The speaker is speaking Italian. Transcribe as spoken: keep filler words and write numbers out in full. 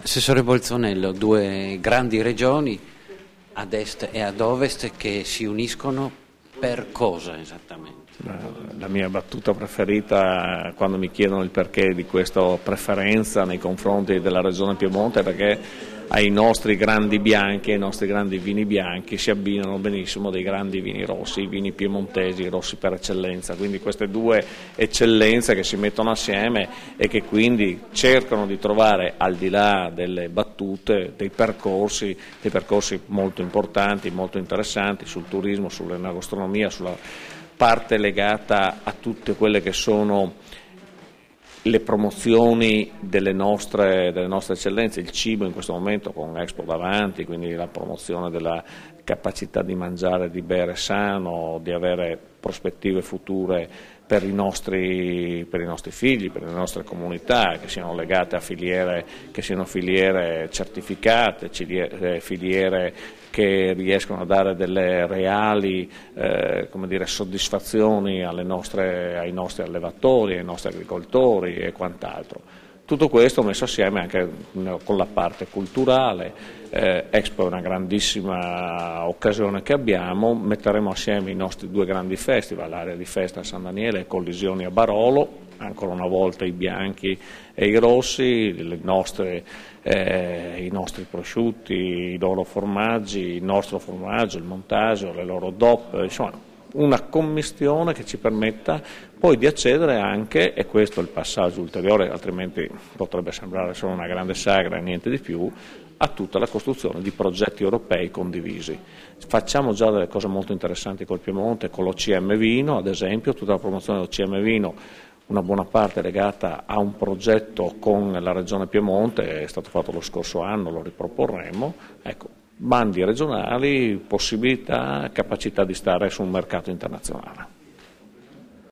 Assessore Bolzonello, due grandi regioni ad est e ad ovest che si uniscono per cosa esattamente? La mia battuta preferita quando mi chiedono il perché di questa preferenza nei confronti della regione Piemonte è perché ai nostri grandi bianchi, ai nostri grandi vini bianchi si abbinano benissimo dei grandi vini rossi, i vini piemontesi, i rossi per eccellenza, quindi queste due eccellenze che si mettono assieme e che quindi cercano di trovare, al di là delle battute, dei percorsi, dei percorsi molto importanti, molto interessanti sul turismo, sull'enogastronomia, sulla parte legata a tutte quelle che sono le promozioni delle nostre, delle nostre eccellenze, il cibo in questo momento con Expo davanti, quindi la promozione della capacità di mangiare e di bere sano, di avere prospettive future per i nostri, per i nostri figli, per le nostre comunità, che siano legate a filiere, che siano filiere certificate, filiere che riescono a dare delle reali eh, come dire, soddisfazioni alle nostre, ai nostri allevatori, ai nostri agricoltori e quant'altro. Tutto questo messo assieme anche con la parte culturale, eh, Expo è una grandissima occasione che abbiamo, metteremo assieme i nostri due grandi festival, l'area di festa a San Daniele e Collisioni a Barolo, ancora una volta i bianchi e i rossi, le nostre, eh, i nostri prosciutti, i loro formaggi, il nostro formaggio, il montaggio, le loro D O P, insomma una commistione che ci permetta poi di accedere anche, e questo è il passaggio ulteriore, altrimenti potrebbe sembrare solo una grande sagra e niente di più, a tutta la costruzione di progetti europei condivisi. Facciamo già delle cose molto interessanti col Piemonte, con l'O C M Vino, ad esempio, tutta la promozione dell'O C M Vino, una buona parte legata a un progetto con la Regione Piemonte, è stato fatto lo scorso anno, lo riproporremo, ecco, bandi regionali, possibilità, capacità di stare su un mercato internazionale.